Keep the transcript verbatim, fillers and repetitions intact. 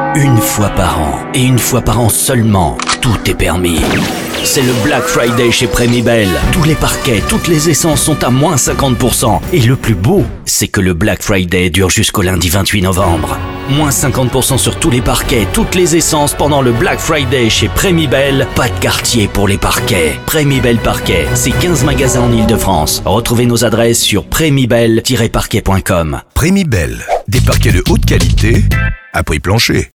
Une fois par an, et une fois par an seulement, tout est permis. C'est le Black Friday chez Premibel. Tous les parquets, toutes les essences sont à moins cinquante pour cent. Et le plus beau, c'est que le Black Friday dure jusqu'au lundi vingt-huit novembre. Moins cinquante pour cent sur tous les parquets, toutes les essences pendant le Black Friday chez Premibel. Pas de quartier pour les parquets. Premibel Parquet, c'est quinze magasins en Ile-de-France. Retrouvez nos adresses sur premibel tiret parquet point com. Premibel, des parquets de haute qualité à prix plancher.